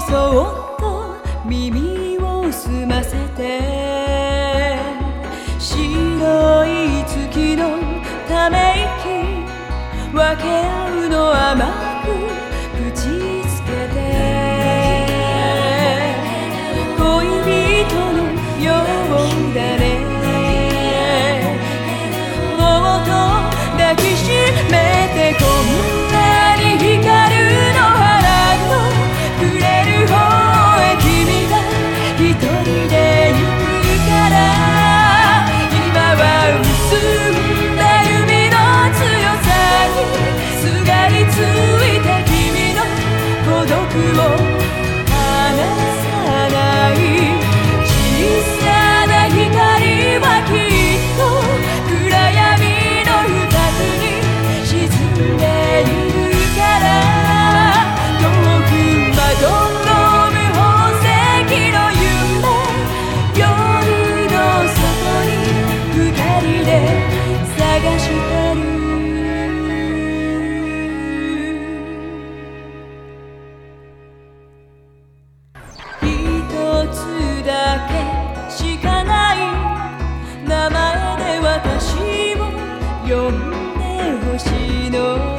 そっと耳を澄ませて白い月のため息分け合うの甘く口つけて恋人のようだねもっと抱きしめてこんなに光るの花のくれる方へ君が一人で行くから今は結んだ指の強さにすがりついて君の孤独を離さない小さな光はきっと暗闇の深くに沈んでいるから遠くまどろむ宝石の夢夜の外に二人で探してる一つだけしかない名前で私を呼んでほしいの